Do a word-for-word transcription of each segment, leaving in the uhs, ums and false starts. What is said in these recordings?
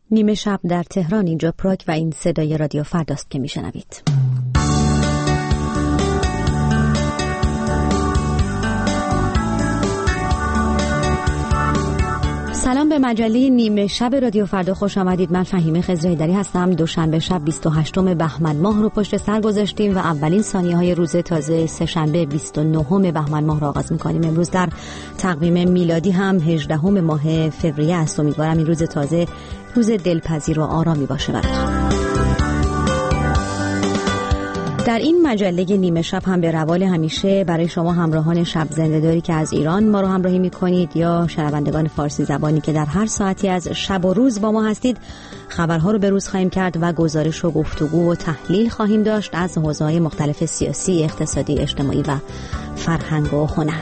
نیمه شب در تهران، اینجا پراگ و این صدای رادیو فرداست که میشنوید. سلام به مجله نیمه شب رادیو فردا خوش آمدید. من فهیمه خضرهیدری هستم. دوشنبه شب بیست و هشتم بهمن ماه رو پشت سر گذاشتیم و اولین ثانیه های روز تازه سه‌شنبه بیست و نهم بهمن ماه رو آغاز می‌کنیم. امروز در تقویم میلادی هم هجدهم ماه فوریه است. امیدوارم این روز تازه روز دلپذیر و آرامی باشه براتون. در این مجله نیمه شب هم به روال همیشه برای شما همراهان شب زنده‌داری که از ایران ما رو همراهی می‌کنید یا شنوندگان فارسی زبانی که در هر ساعتی از شب و روز با ما هستید، خبرها رو به روز خواهیم کرد و گزارش و گفتگو و تحلیل خواهیم داشت از حوزه‌های مختلف سیاسی، اقتصادی، اجتماعی و فرهنگ و هنر.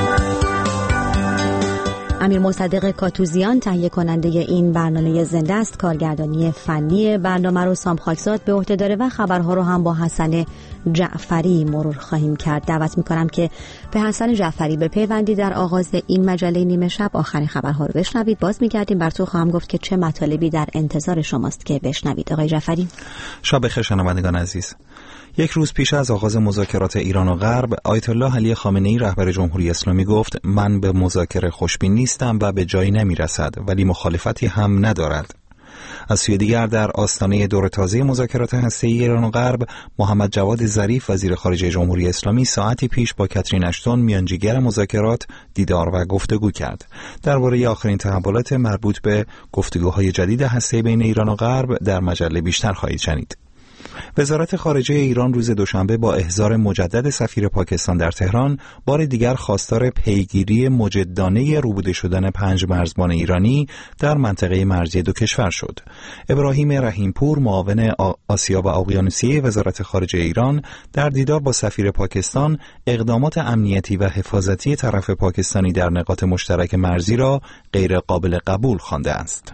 امیر مصدق کاتوزیان تهیه کننده این برنامه زنده است. کارگردانی فنی برنامه رو سام خاکزاد به عهده داره و خبرها رو هم با حسن جعفری مرور خواهیم کرد. دعوت میکنم که به حسن جعفری بپیوندید در آغاز این مجله نیمه شب. آخرین خبرها رو بشنوید. باز میگردیم براتون خواهم گفت که چه مطالبی در انتظار شماست که بشنوید. آقای جعفری، شب بخیر شنوندگان عزیز. یک روز پیش از آغاز مذاکرات ایران و غرب، آیت الله علی خامنه‌ای رهبر جمهوری اسلامی گفت من به مذاکره خوشبین نیستم و به جایی نمیرسد، ولی مخالفتی هم ندارد. از سوی دیگر در آستانه دور تازه مذاکرات هسته‌ای ایران و غرب، محمد جواد ظریف وزیر خارجه جمهوری اسلامی ساعتی پیش با کاترین اشتون میانجیگر مذاکرات دیدار و گفتگو کرد. درباره آخرین تحولات مربوط به گفتگوهای جدید هسته‌ای بین ایران و غرب در مجله بیشتر خواهید شنید. وزارت خارجه ایران روز دوشنبه با احضار مجدد سفیر پاکستان در تهران بار دیگر خواستار پیگیری مجدانه روبوده شدن پنج مرزبان ایرانی در منطقه مرزی دو کشور شد. ابراهیم رحیمپور، معاون آسیا و اقیانوسیه وزارت خارجه ایران، در دیدار با سفیر پاکستان اقدامات امنیتی و حفاظتی طرف پاکستانی در نقاط مشترک مرزی را غیر قابل قبول خوانده است.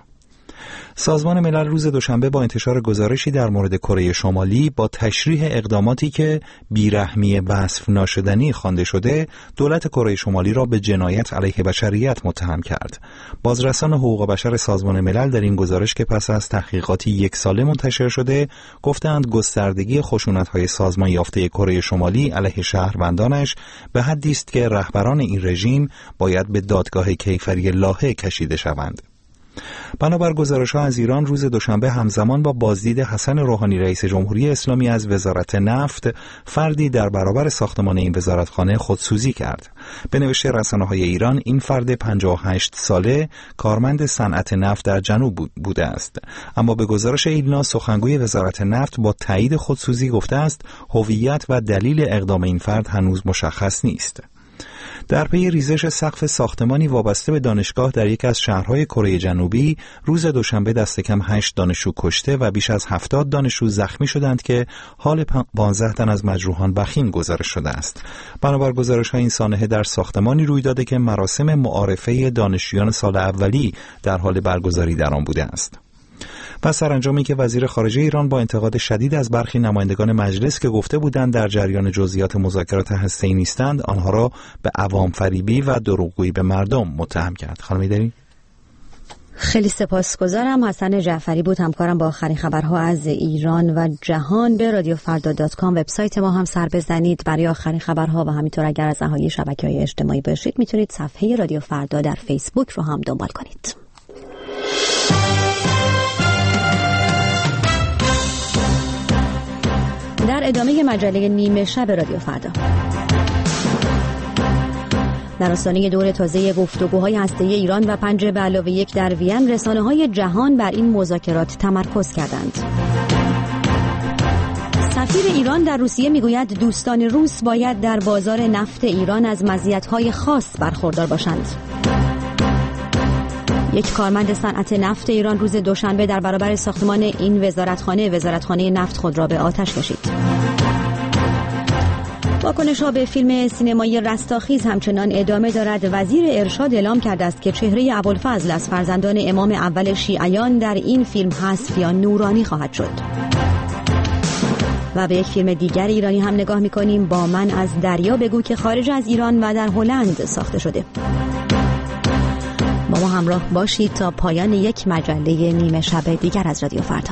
سازمان ملل روز دوشنبه با انتشار گزارشی در مورد کره شمالی با تشریح اقداماتی که بیرحمی وصف ناشدنی خوانده شده، دولت کره شمالی را به جنایت علیه بشریت متهم کرد. بازرسان حقوق بشر سازمان ملل در این گزارش که پس از تحقیقاتی یک ساله منتشر شده، گفتند گستردگی خشونت‌های سازمان یافته کره شمالی علیه شهروندانش به حدی است که رهبران این رژیم باید به دادگاه کیفری لاهه کشیده شوند. بنابر گزارش‌ها از ایران روز دوشنبه همزمان با بازدید حسن روحانی رئیس جمهوری اسلامی از وزارت نفت، فردی در برابر ساختمان این وزارتخانه خودسوزی کرد. به نوشته رسانه‌های ایران، این فرد پنجاه و هشت ساله کارمند صنعت نفت در جنوب بوده است. اما به گزارش ایلنا، سخنگوی وزارت نفت با تایید خودسوزی گفته است هویت و دلیل اقدام این فرد هنوز مشخص نیست. در پی ریزش سقف ساختمانی وابسته به دانشگاه در یکی از شهرهای کره جنوبی، روز دوشنبه دست کم هشت دانشجو کشته و بیش از هفتاد دانشجو زخمی شدند که حال پانزده تن از مجروحان وخیم گزارش شده است. بنابر گزارش‌های این سانحه در ساختمانی روی داده که مراسم معارفه دانشجویان سال اولی در حال برگزاری در آن بوده است. و سرانجامی که وزیر خارجه ایران با انتقاد شدید از برخی نمایندگان مجلس که گفته بودند در جریان جزئیات مذاکرات هسته‌ای نیستند، آنها را به عوام فریبی و دروغگویی به مردم متهم کرد. خانم ایدری، خیلی سپاسگزارم. حسن جعفری بود همکارم با آخرین خبرها از ایران و جهان. به رادیو فردا دات کام وبسایت ما هم سر بزنید برای آخرین خبرها و همینطور اگر از اهالی شبکه‌های اجتماعی باشید میتونید صفحه رادیو فردا در فیسبوک رو هم دنبال کنید. در ادامه مجله نیمه شب رادیو فردا، در آستانه دور تازه گفتگوهای هسته‌ای ایران و پنج به علاوه یک در وین، رسانه‌های جهان بر این مذاکرات تمرکز کردند. سفیر ایران در روسیه میگوید دوستان روس باید در بازار نفت ایران از مزیت‌های خاص برخوردار باشند. یک کارمند صنعت نفت ایران روز دوشنبه در برابر ساختمان این وزارتخانه وزارتخانه نفت خود را به آتش کشید. واکنش‌ها به فیلم سینمایی رستاخیز همچنان ادامه دارد. وزیر ارشاد اعلام کرده است که چهره ابوالفضل از فرزندان امام اول شیعیان در این فیلم حذف یا نورانی خواهد شد. و به یک فیلم دیگر ایرانی هم نگاه می‌کنیم، با من از دریا بگو، که خارج از ایران و در هلند ساخته شده. با ما همراه باشید تا پایان یک مجله نیمه شب دیگر از رادیو فردا.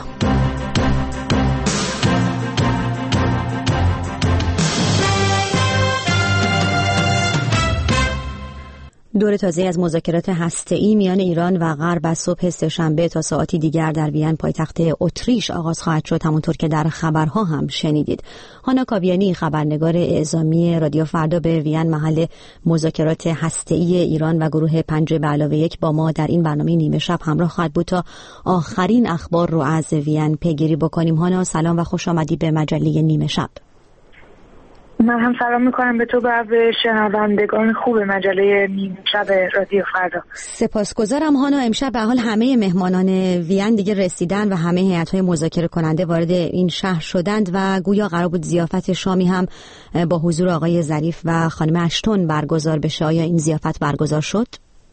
دور تازه از مذاکرات هسته‌ای میان ایران و غرب از صبح سه‌شنبه تا ساعتی دیگر در وین پایتخت اتریش آغاز خواهد شد، همونطور که در خبرها هم شنیدید. هانا کاویانی، خبرنگار اعزامی رادیو فردا، به وین محل مذاکرات هسته‌ای ایران و گروه پنج به علاوه یک با ما در این برنامه نیمه شب همراه خواهد بود تا آخرین اخبار رو از وین پیگیری بکنیم. هانا سلام و خوش آمدی به مجله نیمه شب. من هم سلام میکنم به تو و به شنوندگان خوب مجله نیمه شب رادیو فردا. سپاسگزارم هانا. امشب به حال همه مهمانان وین دیگه رسیدن و همه هیئت‌های مذاکره کننده وارد این شهر شدند و گویا قرار بود ضیافت شامی هم با حضور آقای ظریف و خانم اشتون برگزار بشه. آیا این ضیافت برگزار شد؟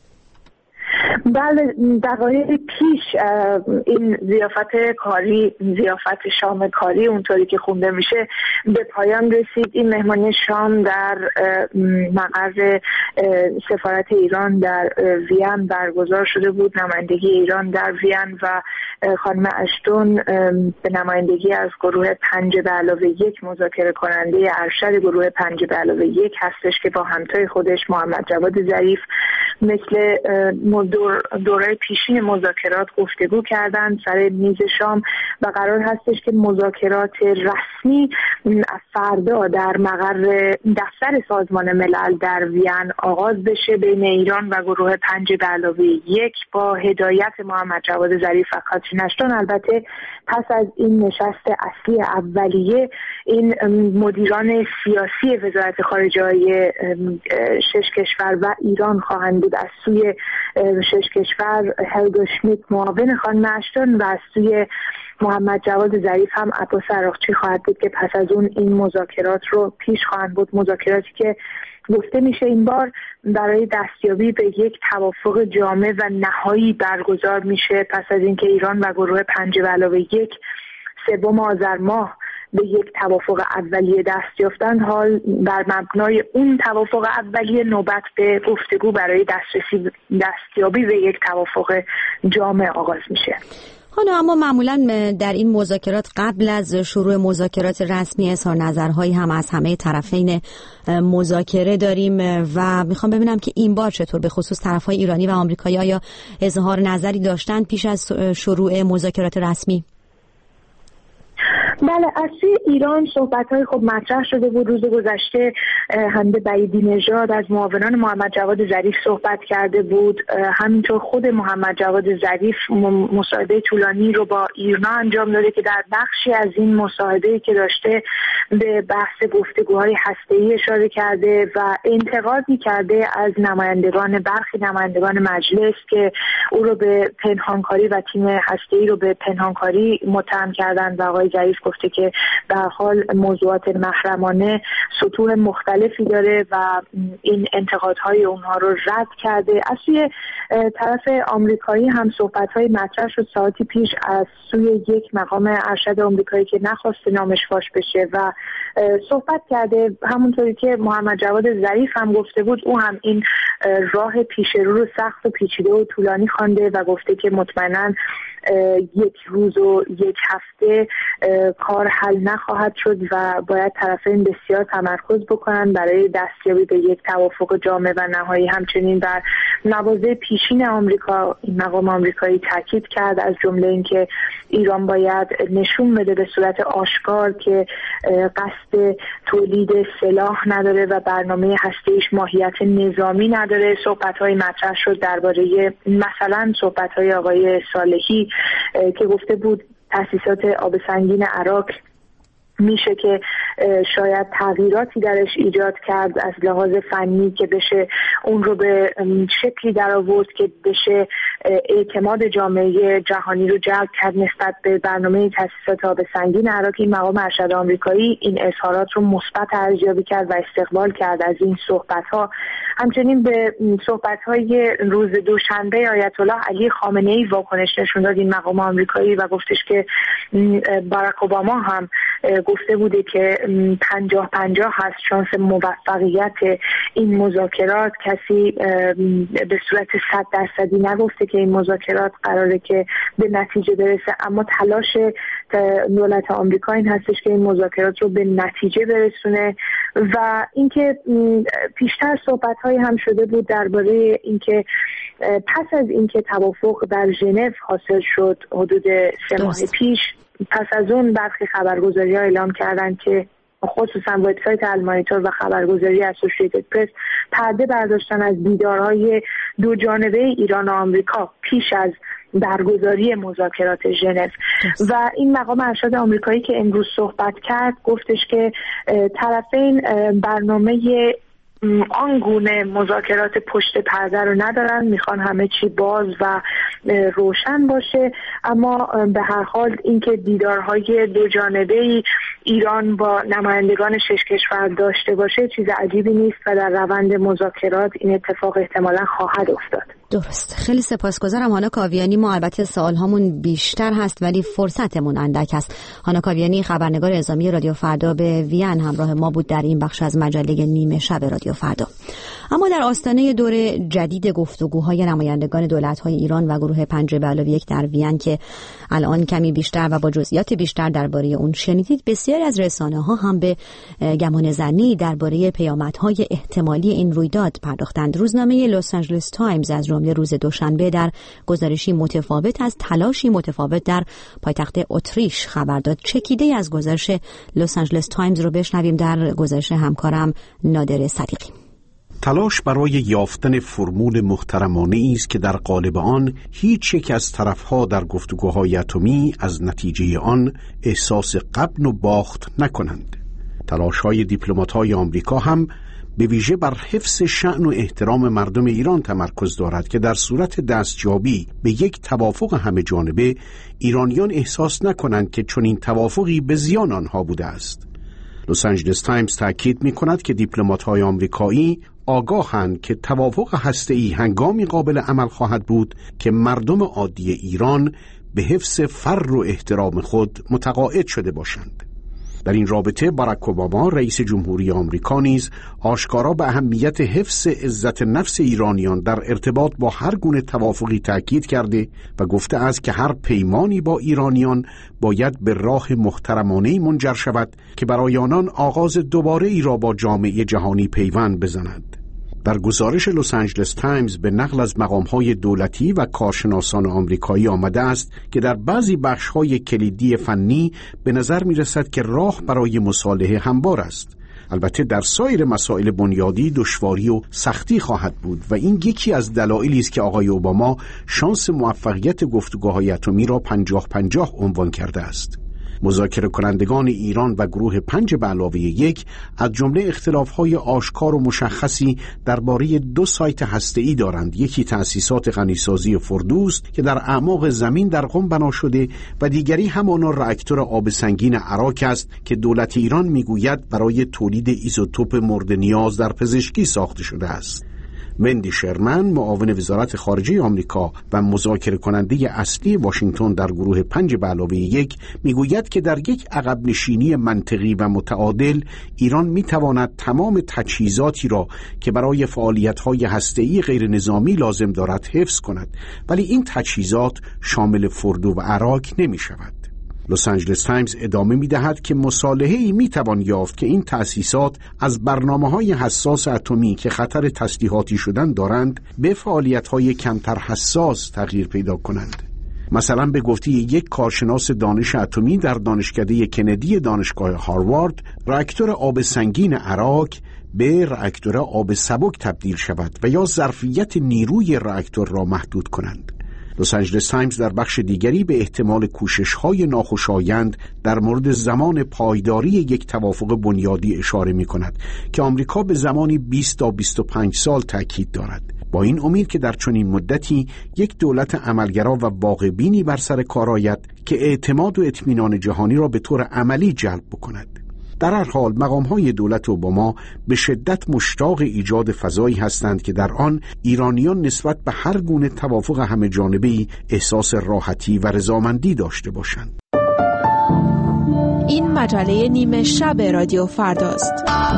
بله، دقایق پیش این ضیافت کاری، ضیافت شام کاری اونطوری که خونده میشه به پایان رسید. این مهمانی شام در مقر سفارت ایران در وین برگزار شده بود. نمایندگی ایران در وین و خانم اشتون به نمایندگی از گروه پنج به علاوه یک مذاکره کننده ارشد گروه پنج به علاوه یک هستش که با همتای خودش محمد جواد ظریف مثل دور دوره پیشین مذاکرات گفتگو کردند سر میز شام و قرار هستش که مذاکرات رسمی فردا در مقر دفتر سازمان ملل در وین آغاز بشه بین ایران و گروه پنج به علاوه یک با هدایت محمد جواد ظریف و کاترین اشتون. البته پس از این نشست اصلی اولیه این مدیران سیاسی وزارت خارجه های شش کشور و ایران خواهند بود. از سوی شش کشور هلگا شمیت معاون خانم اشتون و از سوی محمد جواد ظریف هم عباس عراقچی خواهد بود که پس از اون این مذاکرات رو پیش خواهند بود. مذاکراتی که گفته میشه این بار برای دستیابی به یک توافق جامع و نهایی برگزار میشه پس از اینکه ایران و گروه پنج به علاوه یک سوم آذر ماه به یک توافق اولیه دست یافتن. حال بر مبنای اون توافق اولیه نوبت به گفتگو برای دسترسی دستیابی به یک توافق جامع آغاز میشه. حالا اما معمولا در این مذاکرات قبل از شروع مذاکرات رسمی اظهار نظرهایی هم از همه طرفین مذاکره داریم و میخوام ببینم که این بار چطور به خصوص طرفهای ایرانی و آمریکایی آیا اظهار نظری داشتن پیش از شروع مذاکرات رسمی؟ بله، از سوی ایران صحبت‌های خب مطرح شده بود. روز گذشته حمید بعیدی نژاد از معاونان محمد جواد ظریف صحبت کرده بود. همینطور خود محمد جواد ظریف مصاحبه طولانی رو با ایرنا انجام داده که در بخشی از این مصاحبه‌ای که داشته به بحث گفتگوهای هسته‌ای اشاره کرده و انتقادی کرده از نمایندگان برخی نمایندگان مجلس که او رو به پنهانکاری و تیم هسته‌ای رو به پنهانکاری متهم کردند و آقای ظریف گفته که به هر حال موضوعات محرمانه سطوح مختلفی داره و این انتقادهای اونها رو رد کرده. از سوی طرف آمریکایی هم صحبت‌های مطرح شد ساعتی پیش از سوی یک مقام ارشد آمریکایی که نخواسته نامش فاش بشه و صحبت کرده. همونطوری که محمد جواد ظریف هم گفته بود او هم این راه پیش رو رو سخت و پیچیده و طولانی خوانده و گفته که مطمئناً یک روز و یک هفته کار حل نخواهد شد و باید طرفین بسیار تمرکز بکنن برای دستیابی به یک توافق جامع و نهایی. همچنین در مواضع پیشین آمریکا این مقام آمریکایی تاکید کرد از جمله اینکه ایران باید نشون بده به صورت آشکار که قصد تولید سلاح نداره و برنامه هسته‌ایش ماهیت نظامی نداره. صحبت‌های مطرح شد درباره مثلا صحبت‌های آقای صالحی که گفته بود تأسیسات آب سنگین عراق میشه که شاید تغییراتی درش ایجاد کرد از لحاظ فنی که بشه اون رو به شکلی در آورد که بشه اعتماد جامعه جهانی رو جلب کرد نسبت به برنامه تأسیسات آب سنگین عراق. این مقام ارشد آمریکایی این اظهارات رو مثبت ارزیابی کرد و استقبال کرد از این صحبت‌ها. همچنین به صحبت‌های روز دوشنبه آیت الله علی خامنه‌ای واکنش نشون داد این مقام آمریکایی و گفتش که باراک اوباما هم گفته بوده که پنجاه پنجاه هست شانس موفقیت این مذاکرات. کسی به صورت صد درصدی نگفته که این مذاکرات قراره که به نتیجه برسه، اما تلاش دولت آمریکا این هستش که این مذاکرات رو به نتیجه برسونه. و اینکه پیشتر صحبت‌هایی هم شده بود درباره اینکه پس از اینکه توافق در ژنو حاصل شد حدود سه ماه پیش، پس از اون برخی خبرگزاری‌ها اعلام کردند که خصوصا وبسایت المانیتور و خبرگزاری اسوسییتد پرس پرده برداشتن از دیدارهای دو جانبه ایران و آمریکا پیش از برگزاری مذاکرات ژنو. و این مقام ارشد آمریکایی که امروز صحبت کرد گفتش که طرفین برنامه آنگونه مذاکرات پشت پرده رو ندارن، میخوان همه چی باز و روشن باشه. اما به هر حال اینکه دیدارهای دو جانبه‌ای ایران با نمایندگان شش کشور داشته باشه چیز عجیبی نیست و در روند مذاکرات این اتفاق احتمالاً خواهد افتاد. درست. خیلی سپاسگزارم هانا کاویانی. ما البته سوال هامون بیشتر هست ولی فرصتمون اندک هست. هانا کاویانی خبرنگار اعزامی رادیو فردا به وین همراه ما بود در این بخش از مجله نیمه شب رادیو فردا. اما در آستانه دور جدید گفتگوهای نمایندگان دولت‌های ایران و گروه پنج به علاوه یک در وین که الان کمی بیشتر و با جزئیات بیشتر درباره اون شنیدید، بسیاری از رسانه‌ها هم به گمان زنی درباره پیامدهای احتمالی این رویداد پرداختند. روزنامه لس آنجلس تایمز از جمله روز دوشنبه در گزارشی متفاوت از تلاشی متفاوت در پایتخت اتریش خبر داد. چکیده از گزارش لس آنجلس تایمز رو بشنویم در گزارش همکارم نادر صدیقی. تلاش برای یافتن فرمول محترمانه‌ای است که در قالب آن هیچ یک از طرف‌ها در گفتگوهای اتمی از نتیجه آن احساس غبن و باخت نکنند. تلاش‌های دیپلمات‌های آمریکا هم به ویژه بر حفظ شأن و احترام مردم ایران تمرکز دارد که در صورت دستیابی به یک توافق همه جانبه ایرانیان احساس نکنند که چنین توافقی به زیان آنها بوده است. لس آنجلس تایمز تاکید می‌کند که دیپلمات‌های آمریکایی آگاهند که توافق هسته‌ای هنگامی قابل عمل خواهد بود که مردم عادی ایران به حفظ فر و احترام خود متقاعد شده باشند. در این رابطه باراک اوباما رئیس جمهوری آمریکا نیز آشکارا به اهمیت حفظ عزت نفس ایرانیان در ارتباط با هر گونه توافقی تاکید کرده و گفته است که هر پیمانی با ایرانیان باید به راه محترمانه‌ای منجر شود که برای آنان آغاز دوباره ای را با جامعه جهانی پیوند بزند. در گزارش لس آنجلس تایمز به نقل از مقام‌های دولتی و کارشناسان آمریکایی آمده است که در بعضی بخش‌های کلیدی فنی به نظر می‌رسد که راه برای مصالحه هموار است. البته در سایر مسائل بنیادی دشواری و سختی خواهد بود و این یکی از دلایلی است که آقای اوباما شانس موفقیت گفتگوهای اتمی را پنجاه پنجاه عنوان کرده است. مذاکره کنندگان ایران و گروه پنج به علاوه یک از جمله اختلاف‌های آشکار و مشخصی درباره دو سایت هسته‌ای دارند. یکی تأسیسات غنیسازی فردوست که در اعماق زمین در قم بنا شده و دیگری همان راکتور آب سنگین عراق است که دولت ایران میگوید برای تولید ایزوتوپ مورد نیاز در پزشکی ساخته شده است. وندی شرمن معاون وزارت خارجه آمریکا و مذاکره کننده اصلی واشنگتن در گروه پنج به علاوه یک میگوید که در یک عقب نشینی منطقی و متعادل ایران میتواند تمام تجهیزاتی را که برای فعالیت‌های هسته‌ای غیر نظامی لازم دارد حفظ کند، ولی این تجهیزات شامل فردو و عراق نمی‌شود. لس آنجلس تایمز ادامه می‌دهد که مصالحه‌ای می‌توان یافت که این تأسیسات از برنامه‌های حساس اتمی که خطر تسلیحاتی شدن دارند به فعالیت‌های کمتر حساس تغییر پیدا کنند. مثلا به گفته یک کارشناس دانش اتمی در دانشکده کندی دانشگاه هاروارد، راکتور آب سنگین عراق به راکتور آب سبک تبدیل شود و یا ظرفیت نیروی راکتور را محدود کنند. لس آنجلس تایمز در بخش دیگری به احتمال کوشش‌های ناخوشایند در مورد زمان پایداری یک توافق بنیادی اشاره می‌کند که آمریکا به زمانی بیست تا بیست و پنج سال تاکید دارد، با این امید که در چنین مدتی یک دولت عملگرا و واقع‌بینی بر سر کار آید که اعتماد و اطمینان جهانی را به طور عملی جلب بکند. در هر حال مقام‌های دولت اوباما به شدت مشتاق ایجاد فضایی هستند که در آن ایرانیان نسبت به هر گونه توافق همه جانبه‌ای احساس راحتی و رضامندی داشته باشند. این مجله نیمه شب رادیو فرداست.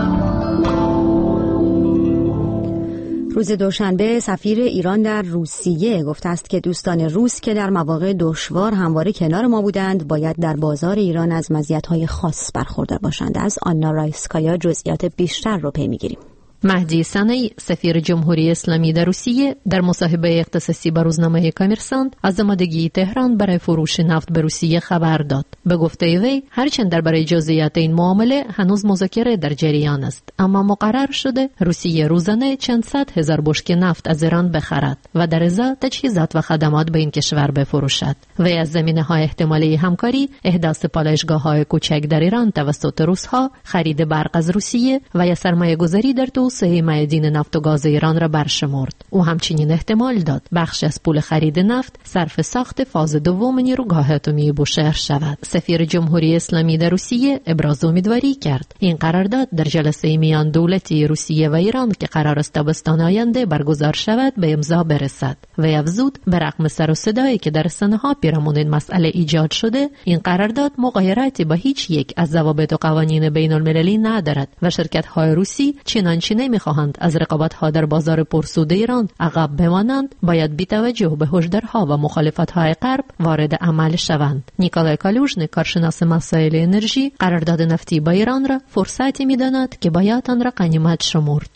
روز دوشنبه سفیر ایران در روسیه گفته است که دوستان روس که در مواقع دشوار همواره کنار ما بودند باید در بازار ایران از مزیت‌های خاص برخوردار باشند. از آنا رایسکایا جزئیات بیشتر رو پی می‌گیریم. مهدی صنعی سفیر جمهوری اسلامی در روسیه در مصاحبه اختصاصی با روزنامه کامرسانت از آمادگی تهران برای فروش نفت به روسیه خبر داد. به گفته وی هرچند درباره جزئیات این معامله هنوز مذاکره در جریان است، اما مقرر شده روسیه روزانه چند صد هزار بشکه نفت از ایران بخرد و در ازا تجهیزات و خدمات به این کشور بفروشد. وی از زمینه‌های احتمالی همکاری، احداث پالایشگاه‌های کوچک در ایران توسط روس‌ها، خرید برق از روسیه و یا سرمایه‌گذاری در توسعه معادن نفت و گاز ایران را برشمرد. او همچنین احتمال داد بخش از پول خرید نفت صرف ساخت فاز دوم نیروگاه اتمی بوشهر شود. سفیر جمهوری اسلامی در روسیه ابراز امیدواری کرد این قرارداد در جلسه میان دولتی روسیه و ایران که قرار است تابستان آینده برگزار شود به امضا برسد. و افزود به رغم سر و صدایی که در رسانه‌ها پیرامون این مسئله ایجاد شده، این قرارداد مغایرتی با هیچ یک از ضوابط و قوانین بین‌المللی ندارد و شرکت‌های روسی چنانچه نمی‌خواهند از رقابت‌ها در بازار پرسود ایران عقب بمانند، باید بی‌توجه به هشدارها و مخالفت‌های غرب وارد عمل شوند. نیکولای کالوژنی کارشناس مسائل انرژی قرارداد نفتی با ایران را فرصتی می‌داند که باید آن را غنیمت شمرد.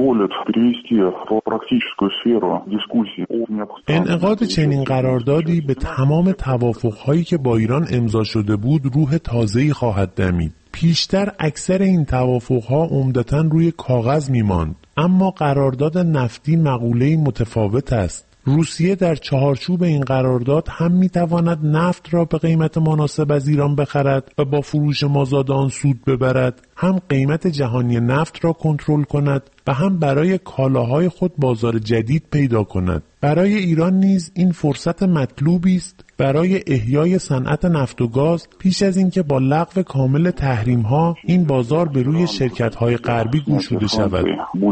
انعقاد چنین قراردادی به تمام توافق‌هایی که با ایران امضا شده بود روح تازه‌ای خواهد دمید. پیشتر اکثر این توافق‌ها عمدتاً روی کاغذ می‌ماند، اما قرارداد نفتی مقوله‌ای متفاوت است. روسیه در چهارچوب این قرارداد هم می‌تواند نفت را به قیمت مناسب از ایران بخرد و با فروش مازاد آن سود ببرد، هم قیمت جهانی نفت را کنترل کند و هم برای کالاهای خود بازار جدید پیدا کند. برای ایران نیز این فرصت مطلوبی است برای احیای صنعت نفت و گاز پیش از اینکه با لغو کامل تحریم‌ها این بازار به روی شرکت‌های غربی گشوده شود.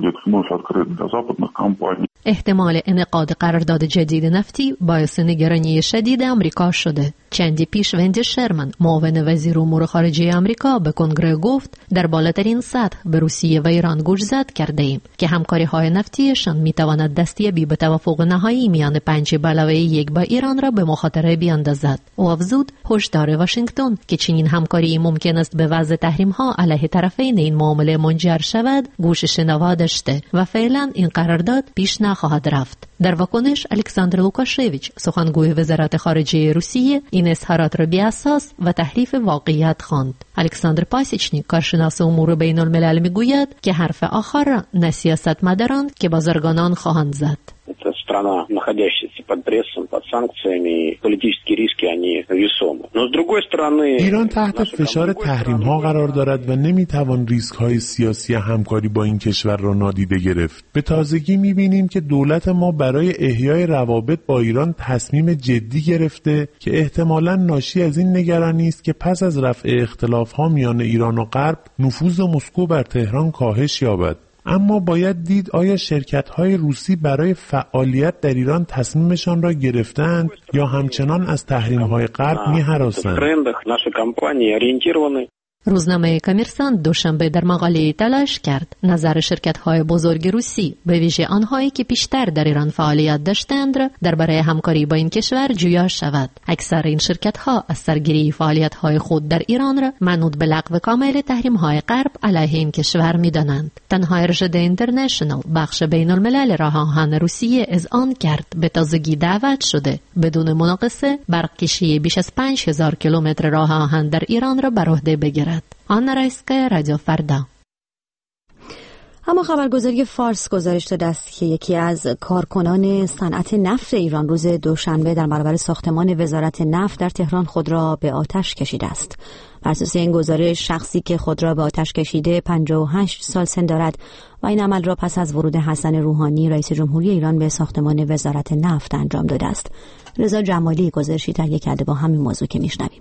احتمال انعقاد قرارداد جدید نفتی باعث نگرانی شدید آمریکا شده. چندی پیش وندی شرمن معاون وزیر امور خارجه آمریکا به کنگره گفت در بالاترین سطح به روسیه و ایران گوش زد کرده ایم که همکاری‌های نفتیشان می‌تواند دستیابی به توافق نهایی میان پنج به علاوه یک با ایران را به مخاطره بیاندازد. او افزود هشدار واشنگتن که چنین همکاری ممکن است به وضع تحریم‌ها علیه طرفین این معامله منجر شود گوش شنوا داشته و فعلا این قرارداد پیش نخواهد رفت. در واکنش الکساندر لوکاشویچ سخنگوی وزارت خارجه روسیه این اظهارات را بی‌اساس و تحریف واقعیت خواند. الکساندر پاسیچنیک کارشناس امور بین الملل میگوید که حرف آخر را نه سیاستمداران که بازرگانان خواهند زد. страна, находящаяся под прессом, под санкциями, политические риски, они весомы. Но с другой стороны... ایران تحت فشار تحریم‌ها قرار دارد و نمیتوان ریسک‌های سیاسی همکاری با این کشور را نادیده گرفت. به تازگی می‌بینیم که دولت ما برای احیای روابط با ایران تصمیم جدی گرفته که احتمالاً ناشی از این نگرانی است که پس از رفع اختلاف‌ها میان ایران و غرب نفوذ مسکو بر تهران کاهش یابد. اما باید دید آیا شرکت‌های روسی برای فعالیت در ایران تصمیمشان را گرفتند یا همچنان از تحریم‌های غرب می‌هراسند. روزنامه کامرسانت دوشنبه در مقاله تلاش کرد نظر شرکت‌های بزرگ روسی به ویژه آنهایی که پیشتر در ایران فعالیت داشتند را درباره همکاری با این کشور جویا شود. اکثر این شرکت‌ها از سرگیری فعالیت‌های خود در ایران را منوط به لغو کامل تحریم‌های غرب علیه این کشور می‌دانند. تنها ارشد اینترنشنال بخش بین‌الملل راه آهن روسیه اذعان کرد به تازگی دعوت شده بدون مناقصه برق کشی بیش از پنج هزار کیلومتر راه آهن در ایران را بر عهده بگیرد. آنا رایسکایا رادیو فردا. اما خبرگزاری فارس گزارش داده است که یکی از کارکنان صنعت نفت ایران روز دوشنبه در برابر ساختمان وزارت نفت در تهران خود را به آتش کشیده است. بر اساس این گزارش شخصی که خود را به آتش کشیده پنجاه و هشت سال سن دارد و این عمل را پس از ورود حسن روحانی رئیس جمهوری ایران به ساختمان وزارت نفت انجام داده است. رضا جمالی گزارشی تهیه کرده با همین موضوع که میشنویم.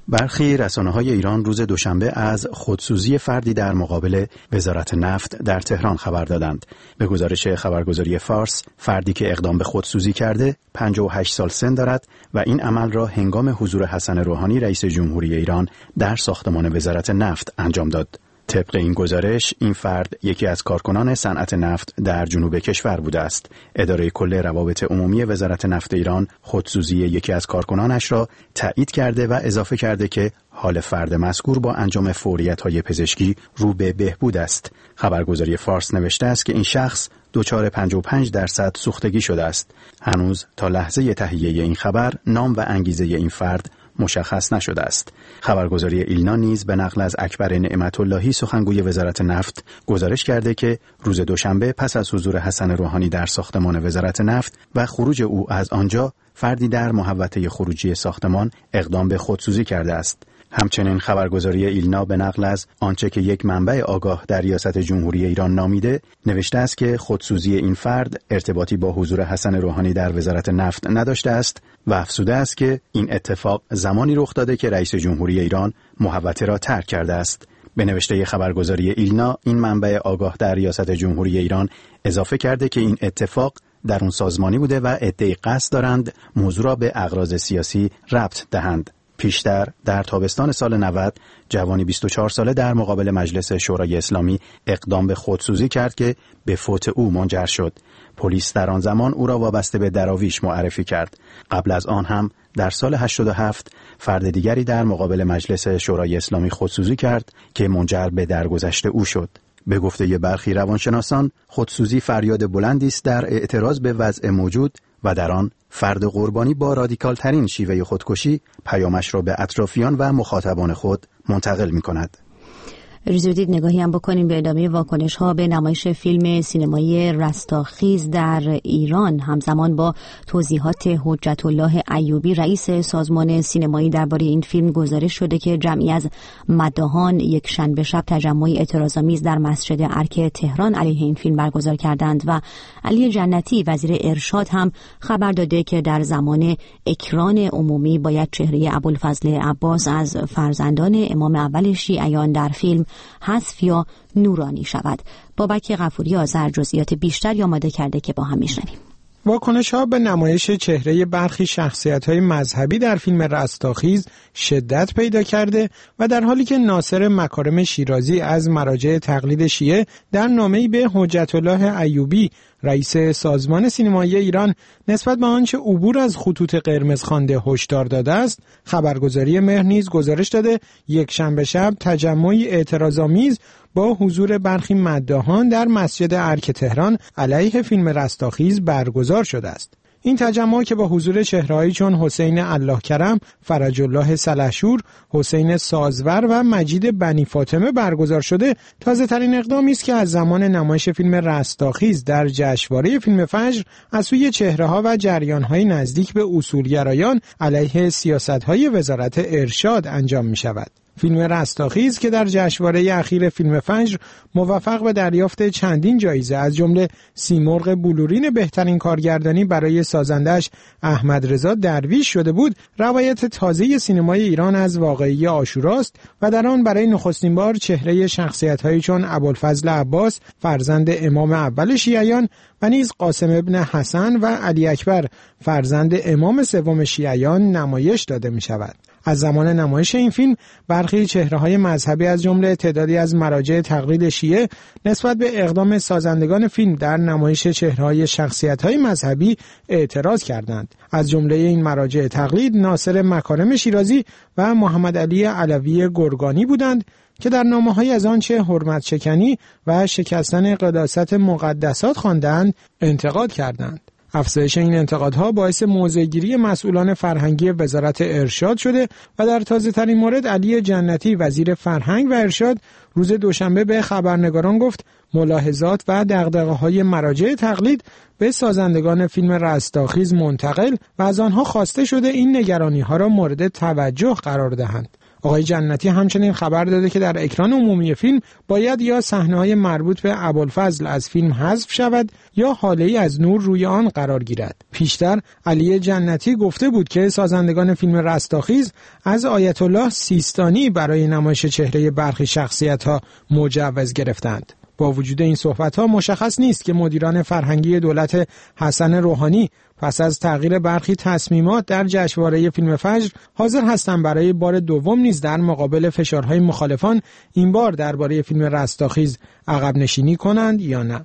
برخی رسانه‌های ایران روز دوشنبه از خودسوزی فردی در مقابل وزارت نفت در تهران خبر دادند. به گزارش خبرگزاری فارس، فردی که اقدام به خودسوزی کرده پنجاه و هشت سال سن دارد و این عمل را هنگام حضور حسن روحانی رئیس جمهوری ایران در ساختمان وزارت نفت انجام داد. طبق این گزارش، این فرد یکی از کارکنان صنعت نفت در جنوب کشور بوده است. اداره کل روابط عمومی وزارت نفت ایران خودسوزی یکی از کارکنانش را تایید کرده و اضافه کرده که حال فرد مذکور با انجام فوریت‌های پزشکی رو به بهبود است. خبرگزاری فارس نوشته است که این شخص دچار پنجاه و پنج درصد سوختگی شده است. هنوز تا لحظه تهیه این خبر نام و انگیزه این فرد مشخص نشده است. خبرگزاری ایلنا نیز به نقل از اکبر نعمت اللهی سخنگوی وزارت نفت گزارش کرده که روز دوشنبه پس از حضور حسن روحانی در ساختمان وزارت نفت و خروج او از آنجا، فردی در محوطه خروجی ساختمان اقدام به خودسوزی کرده است. همچنین خبرگزاری ایلنا به نقل از آنچه که یک منبع آگاه در ریاست جمهوری ایران نامیده نوشته است که خودسوزی این فرد ارتباطی با حضور حسن روحانی در وزارت نفت نداشته است و افزوده است که این اتفاق زمانی رخ داده که رئیس جمهوری ایران محوطه را ترک کرده است. به نوشته خبرگزاری ایلنا، این منبع آگاه در ریاست جمهوری ایران اضافه کرده که این اتفاق در اون سازمانی بوده و عده‌ای قصد دارند موضوع را به اغراض سیاسی ربط دهند. پیشتر در تابستان سال نود، جوانی بیست و چهار ساله در مقابل مجلس شورای اسلامی اقدام به خودسوزی کرد که به فوت او منجر شد. پلیس در آن زمان او را وابسته به دراویش معرفی کرد. قبل از آن هم در سال هشتاد و هفت فرد دیگری در مقابل مجلس شورای اسلامی خودسوزی کرد که منجر به درگذشت او شد. به گفته برخی روانشناسان، خودسوزی فریاد بلندی است در اعتراض به وضع موجود و در آن فرد قربانی با رادیکال ترین شیوه خودکشی پیامش را به اطرافیان و مخاطبان خود منتقل می کند. ریزودید نگاهی هم بکنیم به ادامه واکنش ها به نمایش فیلم سینمایی رستاخیز در ایران. همزمان با توضیحات حجت الله ایوبی، رئیس سازمان سینمایی، درباره این فیلم گزارش شده که جمعی از مداحان یک شنبه شب تجمعی اعتراض‌آمیز در مسجد ارک تهران علیه این فیلم برگزار کردند و علی جنتی وزیر ارشاد هم خبر داده که در زمان اکران عمومی باید چهره ابوالفضل عباس از فرزندان امام اول شیعیان در فیلم حذف یا نورانی شود. بابک غفوری آذر جزئیات بیشتری آماده کرده که با هم میشنویم. واکنش‌ها به نمایش چهره برخی شخصیت‌های مذهبی در فیلم رستاخیز شدت پیدا کرده و در حالی که ناصر مکارم شیرازی از مراجع تقلید شیعه در نامه‌ای به حجت الله ایوبی، رئیس سازمان سینمایی ایران، نسبت به آنچه عبور از خطوط قرمز خوانده هشدار داده است، خبرگزاری مهر نیز گزارش داده یک شنبه شب تجمعی اعتراض‌آمیز با حضور برخی مداحان در مسجد ارک تهران علیه فیلم رستاخیز برگزار شده است. این تجمع که با حضور چهره‌هایی چون حسین الله کرم، فرج الله سلحشور، حسین سازور و مجید بنی فاطمه برگزار شده، تازه‌ترین اقدامی است که از زمان نمایش فیلم رستاخیز در جشنواره فیلم فجر از سوی چهره‌ها و جریان‌های نزدیک به اصولگرایان علیه سیاست‌های وزارت ارشاد انجام می‌شود. فیلم رستاخیز که در جشنواره اخیر فیلم فجر موفق به دریافت چندین جایزه از جمله سیمرغ بلورین بهترین کارگردانی برای سازندش احمد رضا درویش شده بود، روایت تازه سینمای ایران از واقعی عاشوراست و در آن برای نخستین بار چهره شخصیت‌هایی چون ابوالفضل عباس، فرزند امام اول شیعیان، و نیز قاسم ابن حسن و علی اکبر، فرزند امام سوم شیعیان، نمایش داده می شود. از زمان نمایش این فیلم برخی چهره‌های مذهبی از جمله تعدادی از مراجع تقلید شیعه نسبت به اقدام سازندگان فیلم در نمایش چهره‌های شخصیت‌های مذهبی اعتراض کردند. از جمله این مراجع تقلید ناصر مکارم شیرازی و محمد علی علوی گرگانی بودند که در نامه‌های از آنچه حرمت شکنی و شکستن قداست مقدسات خواندند انتقاد کردند. افزایش این انتقادها باعث موضع‌گیری مسئولان فرهنگی وزارت ارشاد شده و در تازه‌ترین مورد علی جنتی وزیر فرهنگ و ارشاد روز دوشنبه به خبرنگاران گفت ملاحظات و دغدغه‌های مراجع تقلید به سازندگان فیلم رستاخیز منتقل و از آنها خواسته شده این نگرانی‌ها را مورد توجه قرار دهند. آقای جنتی همچنین خبر داده که در اکران عمومی فیلم باید یا صحنه‌های مربوط به ابوالفضل از فیلم حذف شود یا هاله‌ای از نور روی آن قرار گیرد. پیشتر علی جنتی گفته بود که سازندگان فیلم رستاخیز از آیت الله سیستانی برای نمایش چهره برخی شخصیت‌ها مجوز گرفتند. با وجود این صحبت‌ها مشخص نیست که مدیران فرهنگی دولت حسن روحانی پس از تغییر برخی تصمیمات در جشنواره فیلم فجر حاضر هستند برای بار دوم نیز در مقابل فشارهای مخالفان این بار درباره فیلم رستاخیز عقب نشینی کنند یا نه.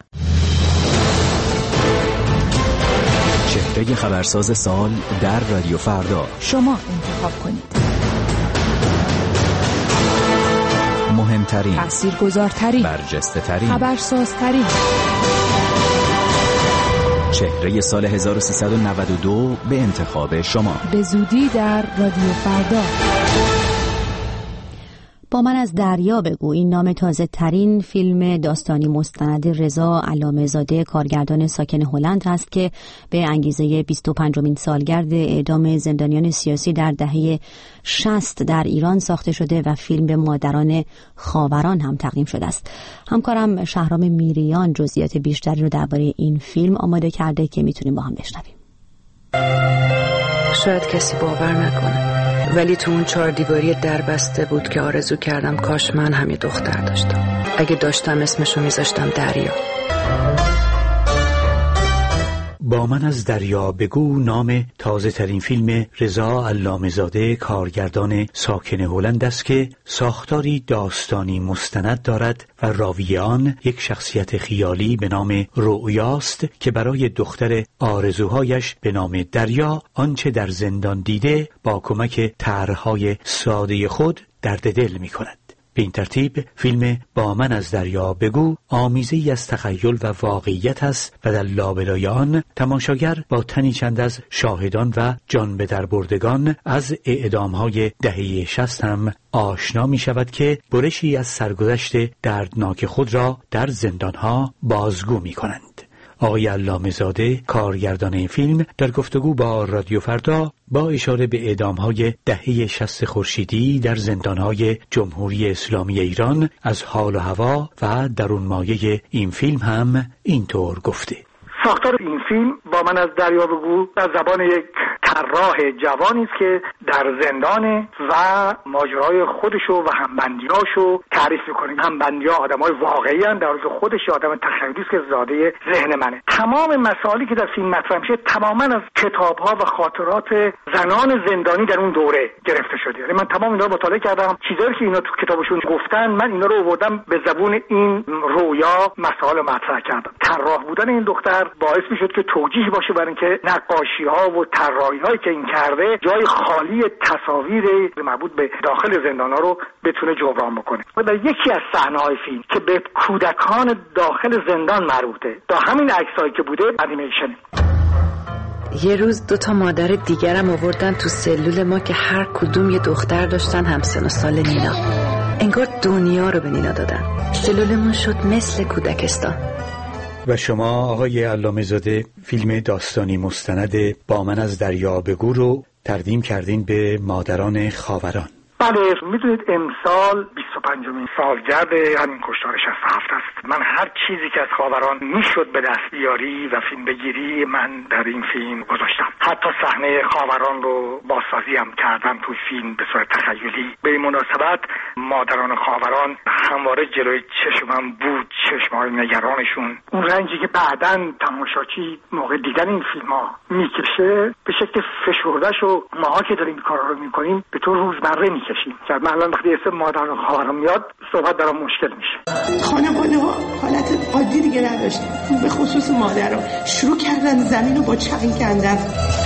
چهره خبرساز سال در رادیو فردا. شما انتخاب کنید. مهمترین، تاثیرگذارترین، برجسته‌ترین، خبرسازترین چهره سال هزار و سیصد و نود و دو به انتخاب شما. به زودی در رادیو فردا. با من از دریا بگو، این نام تازه ترین فیلم داستانی مستند رضا علامه‌زاده کارگردان ساکن هلند است که به انگیزه بیست و پنجمین سالگرد اعدام زندانیان سیاسی در دهه شصت در ایران ساخته شده و فیلم به مادران خاوران هم تقدیم شده است. همکارم شهرام میریان جزئیات بیشتری رو درباره این فیلم آماده کرده که میتونیم با هم بشنویم. شاید کسی باور نکنه، ولی تو اون چهار دیواری در بسته بود که آرزو کردم کاش من هم یه دختر داشتم. اگه داشتم اسمشو میذاشتم دریا. با من از دریا بگو نام تازه ترین فیلم رضا علامه‌زاده کارگردان ساکن هلند است که ساختاری داستانی مستند دارد و راوی آن یک شخصیت خیالی به نام رؤیاست که برای دختر آرزوهایش به نام دریا آنچه در زندان دیده با کمک طرح‌های ساده خود درد دل می کند. به این ترتیب فیلم با من از دریا بگو آمیزه‌ای از تخیل و واقعیت است و در لابلای آن تماشاگر با تنی چند از شاهدان و جان به در بردگان از اعدام‌های دهه شصت هم آشنا می شود که برشی از سرگذشت دردناک خود را در زندان‌ها بازگو می کنند. آقای علامه‌زاده کارگردان این فیلم در گفتگو با رادیو فردا با اشاره به اعدام‌های دهه شصت خورشیدی در زندان‌های جمهوری اسلامی ایران از حال و هوا و درونمایه این فیلم هم اینطور گفته: ساختار این فیلم با من از دریا بگو از زبان یک طراح جوانی است که در زندان و ماجرای خودشو و همبندیاشو تعریف می‌کنیم. همبندی‌ها آدمای واقعی ان، در حالی که خودش آدم تخیلی است که زاده ذهن منه. تمام مسائلی که در فیلم مطرح میشه تماما از کتاب‌ها و خاطرات زنان زندانی در اون دوره گرفته شده. یعنی من تمام اینا رو مطالعه کردم، چیزایی که اینا تو کتابشون گفتن من اینا رو آوردم به زبون این رویا مسائل مطرح کردم. طراح بودن این دختر باعث میشد که توجیه باشه برای اینکه نقاشی‌ها و طراحی‌هایی که این کرده جای خالی تصاویر مربوط به داخل زندان‌ها رو بتونه جبران بکنه. و در یکی از صحنه‌های فیلم که به کودکان داخل زندان مربوطه، تا همین عکسایی که بوده انیمیشن. یه روز دو تا مادر دیگرم آوردن تو سلول ما که هر کدوم یه دختر داشتن همسن و سال نینا. انگار دنیا رو به نینا دادن. سلولمون شد مثل کودکستان. و شما آقای علامه‌زاده فیلم داستانی مستند با من از دریا بگو رو تقدیم کردین به مادران خاوران. بله، میدونید امسال بیست و پنجمین سالگرد همین کشتار شصت و هفت است. من هر چیزی که از خاوران میشد به دست بیاری و فیلم بگیری من در این فیلم گذاشتم. حتی صحنه خاوران رو بازسازی هم کردم توی فیلم به صورت تخیلی. به این مناسبت مادران خاوران همواره جلوی چشمم بود، چشم‌های نگرانشون، اون رنجی که بعداً تماشاچی موقع دیدن این فیلم‌ها میکشه به شکل فشرده‌شو ماها که داریم این کارا رو میکنیم به طور روزمره میکشه. که من الان وقتی اسم مادر و خواهرم میاد صحبت برام مشکل میشه. خانواده ها حالت عادی دیگه نداشتن، به خصوص مادرها شروع کردن زمین رو با چنگ کندن.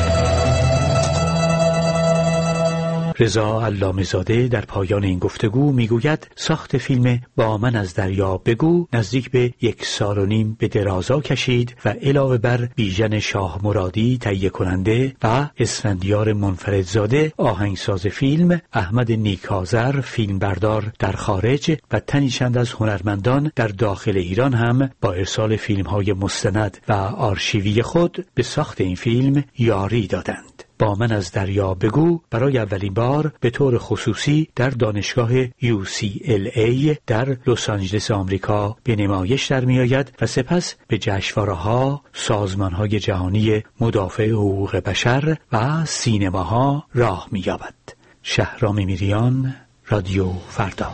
رضا علامه‌زاده در پایان این گفتگو میگوید ساخت فیلم با من از دریا بگو نزدیک به یک سال و نیم به درازا کشید و علاوه بر بیژن شاه مرادی تهیه کننده و اسفندیار منفردزاده آهنگساز فیلم، احمد نیک‌آذر فیلمبردار در خارج و تنی چند از هنرمندان در داخل ایران هم با ارسال فیلم‌های مستند و آرشیوی خود به ساخت این فیلم یاری دادند. با من از دریا بگو برای اولین بار به طور خصوصی در دانشگاه یو سی ال ای در لس آنجلس آمریکا به نمایش در می آید و سپس به جشنواره‌ها، سازمان‌های جهانی مدافع حقوق بشر و سینماها راه می یابد. شهرام میریان، رادیو فردا.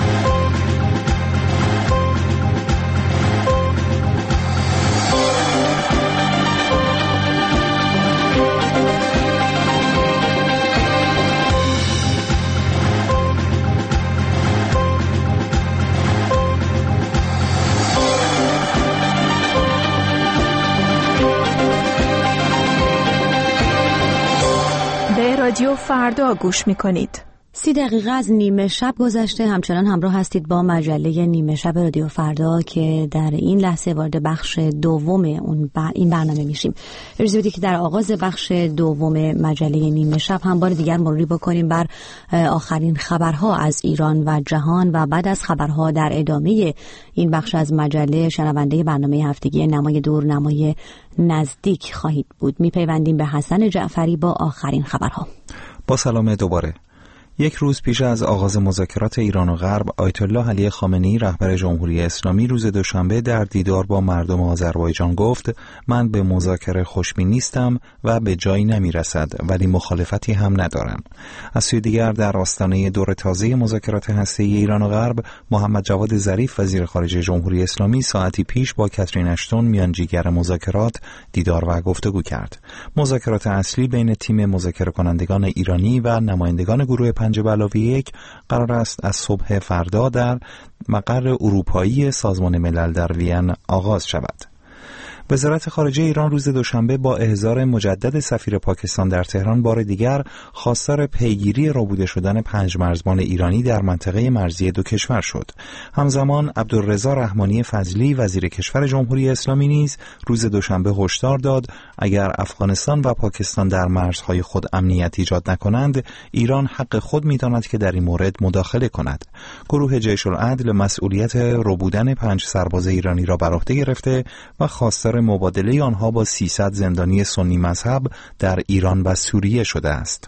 رادیو فردا گوش میکنید. سی دقیقه از نیمه شب گذشته. همچنان همراه هستید با مجله نیمه شب رادیو فردا که در این لحظه وارد بخش دوم اون ب... این برنامه میشیم. اجازه بدید که در آغاز بخش دوم مجله نیمه شب هم بار دیگر مروری بکنیم بر آخرین خبرها از ایران و جهان و بعد از خبرها در ادامه این بخش از مجله شنونده برنامه هفتگی نمای دور نمای نزدیک خواهید بود. میپیوندیم به حسن جعفری با آخرین خبرها. با سلام دوباره. یک روز پیش از آغاز مذاکرات ایران و غرب، آیت الله علی خامنه‌ای رهبر جمهوری اسلامی روز دوشنبه در دیدار با مردم آذربایجان گفت: من به مذاکره خوشبین نیستم و به جایی نمیرسد، ولی مخالفتی هم ندارم. از سوی دیگر در آستانه دور تازه مذاکرات هسته‌ای ایران و غرب، محمد جواد ظریف وزیر خارجه جمهوری اسلامی ساعتی پیش با کاترین اشتون میانجیگر مذاکرات دیدار و گفتگو کرد. مذاکرات اصلی بین تیم مذاکره کنندگان ایرانی و نمایندگان گروه پنج به علاوه یک قرار است از صبح فردا در مقر اروپایی سازمان ملل در وین آغاز شود. وزارت خارجه ایران روز دوشنبه با احضار مجدد سفیر پاکستان در تهران بار دیگر خواستار پیگیری ربوده شدن پنج مرزبان ایرانی در منطقه مرزی دو کشور شد. همزمان عبدالرضا رحمانی فضلی وزیر کشور جمهوری اسلامی نیز روز دوشنبه هشدار داد اگر افغانستان و پاکستان در مرزهای خود امنیت ایجاد نکنند، ایران حق خود می‌داند که در این مورد مداخله کند. گروه جیش العدل مسئولیت ربودن پنج سرباز ایرانی را بر عهده گرفته و خواستار مبادله آنها با سیصد زندانی سنی مذهب در ایران و سوریه شده است.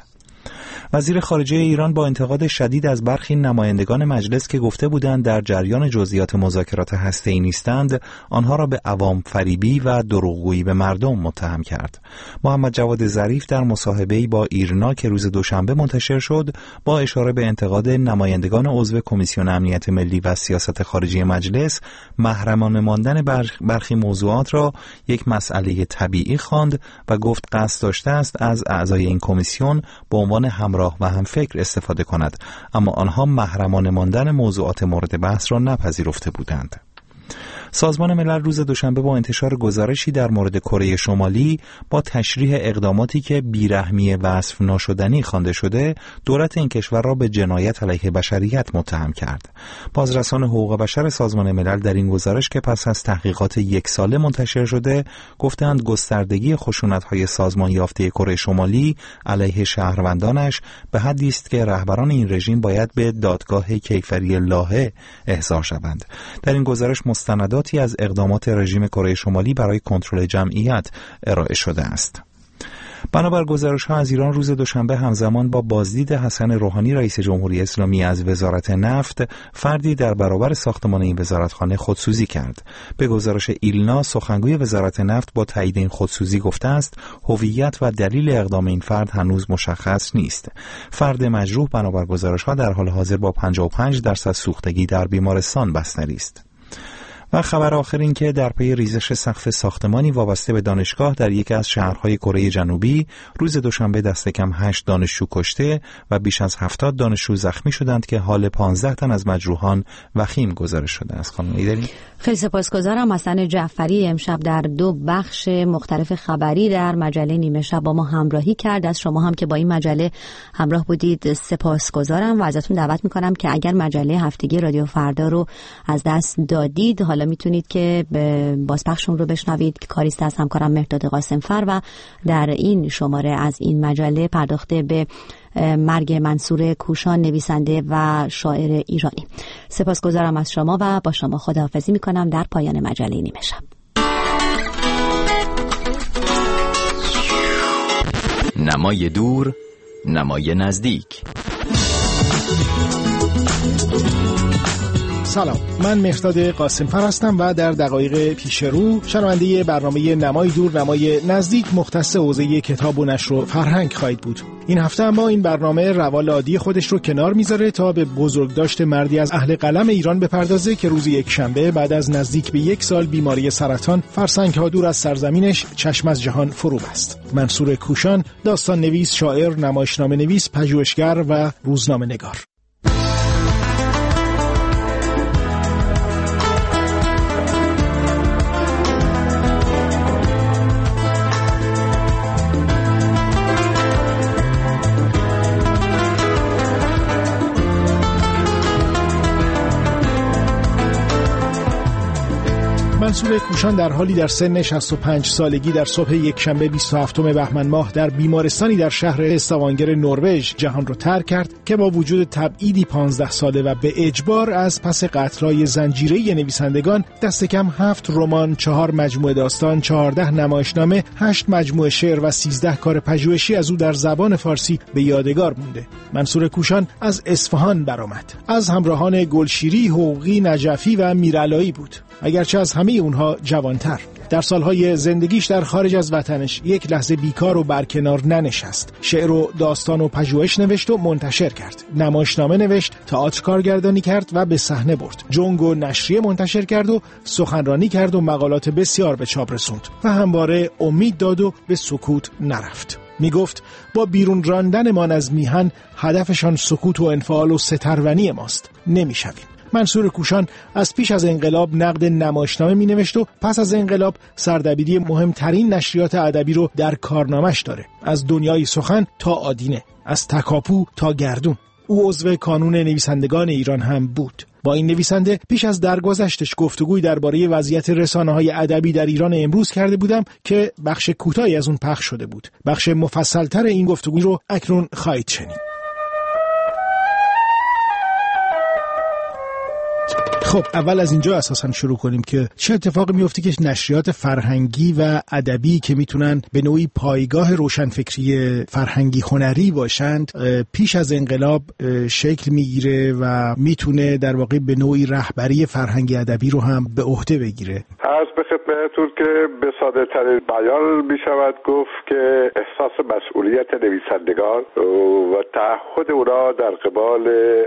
وزیر خارجه ایران با انتقاد شدید از برخی نمایندگان مجلس که گفته بودند در جریان جزئیات مذاکرات هسته‌ای نیستند، آنها را به عوام فریبی و دروغگویی به مردم متهم کرد. محمد جواد ظریف در مصاحبه‌ای با ایرنا که روز دوشنبه منتشر شد، با اشاره به انتقاد نمایندگان عضو کمیسیون امنیت ملی و سیاست خارجی مجلس، محرمانه ماندن برخی موضوعات را یک مسئله طبیعی خواند و گفت قصد داشته است از اعضای این کمیسیون به عنوان همراه و هم فکر استفاده کند، اما آنها محرمانه ماندن موضوعات مورد بحث را نپذیرفته بودند. سازمان ملل روز دوشنبه با انتشار گزارشی در مورد کره شمالی با تشریح اقداماتی که بیرحمی وصف ناشدنی خوانده شده، دولت این کشور را به جنایت علیه بشریت متهم کرد. بازرسان حقوق بشر سازمان ملل در این گزارش که پس از تحقیقات یک ساله منتشر شده، گفتند گستردگی خشونت‌های سازمان یافته کره شمالی علیه شهروندانش به حدی است که رهبران این رژیم باید به دادگاه کیفری لاهه احضار شوند. در این گزارش مستندات از اقدامات رژیم کره شمالی برای کنترل جمعیت ارائه شده است. بنابر گزارش‌ها از ایران روز دوشنبه همزمان با بازدید حسن روحانی رئیس جمهوری اسلامی از وزارت نفت، فردی در برابر ساختمان این وزارتخانه خودسوزی کرد. به گزارش ایلنا، سخنگوی وزارت نفت با تایید این خودسوزی گفته است هویت و دلیل اقدام این فرد هنوز مشخص نیست. فرد مجروح بنابر گزارش‌ها در حال حاضر با پنجاه و پنج درصد سوختگی در بیمارستان بستری است. و خبر آخر این که در پی ریزش سقف ساختمانی وابسته به دانشگاه در یکی از شهرهای کره جنوبی روز دوشنبه دست کم هشت دانشجو کشته و بیش از هفتاد دانشجو زخمی شدند که حال پانزده تن از مجروحان وخیم گزارش شده است. خانم ایدری، خیلی سپاسگزارم. حسن جعفری امشب در دو بخش مختلف خبری در مجله نیمه شب با ما همراهی کرد. از شما هم که با این مجله همراه بودید سپاسگزارم و ازتون دعوت میکنم که اگر مجله هفتگی رادیو فردا رو از دست دادید، حالا میتونید که بازپخشون رو بشنوید که کاریست از همکارم مهرداد قاسمفر و در این شماره از این مجله پرداخته به مرگ منصور کوشان، نویسنده و شاعر ایرانی. سپاسگزارم از شما و با شما خداحافظی میکنم در پایان مجله نیمه شب. نمای دور، نمای نزدیک. سلام، من مهرداد قاسمفر هستم و در دقایق پیش رو شنونده برنامه نمای دور نمای نزدیک مختص حوزه کتاب و نشر و فرهنگ خواهید بود. این هفته اما این برنامه روال عادی خودش رو کنار میذاره تا به بزرگداشت مردی از اهل قلم ایران بپردازه که روز یک شنبه بعد از نزدیک به یک سال بیماری سرطان فرسنگ‌ها دور از سرزمینش چشم از جهان فرو بست. منصور کوشان، داستان نویس، شاعر، نمایشنامه نویس، پژوهشگر و روزنامه نگار. منصور کوشان در حالی در سن شصت و پنج سالگی در صبح یکشنبه بیست و هفتم بهمن ماه در بیمارستانی در شهر استوانگر نروژ جهان را ترک کرد که با وجود تبعیدی پانزده ساله و به اجبار از پس قتل‌های زنجیره‌ای نویسندگان دست کم هفت رمان، چهار مجموعه داستان، چهارده نمایشنامه، هشت مجموعه شعر و سیزده کار پژوهشی از او در زبان فارسی به یادگار مونده. منصور کوشان از اصفهان برآمد. از همراهان گلشیری، حقوقی، نجفی و میرعلایی بود. اگرچه از همه اونها جوانتر. در سالهای زندگیش در خارج از وطنش یک لحظه بیکار و برکنار ننشست. شعر و داستان و پژوهش نوشت و منتشر کرد. نمایشنامه نوشت، تئاتر کارگردانی کرد و به صحنه برد. جنگ و نشریه منتشر کرد و سخنرانی کرد و مقالات بسیار به چاپ رسوند و همواره امید داد و به سکوت نرفت. می گفت با بیرون راندنمان از میهن هدفشان سکوت و انفعال و سترونی ماست. نمی شویم. منصور کوشان از پیش از انقلاب نقد نمایشنامه می نوشت و پس از انقلاب سردبیری مهمترین نشریات ادبی رو در کارنامش داره. از دنیای سخن تا آدینه، از تکاپو تا گردون. او عضو کانون نویسندگان ایران هم بود. با این نویسنده پیش از درگذشتش گفتگوی درباره وضعیت رسانه‌های ادبی در ایران امروز کرده بودم که بخش کوتاهی از اون پخش شده بود. بخش مفصل‌تر این گفتگوی رو اکنون خواهید شنید. خب اول از اینجا اساساً شروع کنیم که چه اتفاقی میفته که نشریات فرهنگی و ادبی که میتونن به نوعی پایگاه روشنفکری فرهنگی هنری باشند پیش از انقلاب شکل میگیره و میتونه در واقع به نوعی رهبری فرهنگی ادبی رو هم به عهده بگیره. عرض به خدمتتون که به ساده ترین بیان میشود گفت که احساس مسئولیت نویسندگان و تعهد اونا در قبال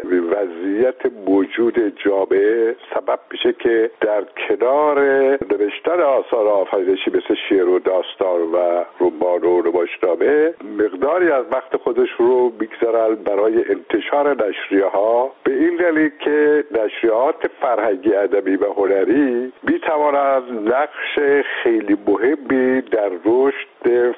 وضعیت موجود جامعه سبب میشه که در کنار نوشتن آثار آفرینشی مثل شعر و داستان و رمان و نمایشنامه مقداری از وقت خودش رو میگذارن برای انتشار نشریه ها، به این دلیل که نشریات فرهنگی ادبی و هنری میتوانند نقش خیلی مهمی در رشد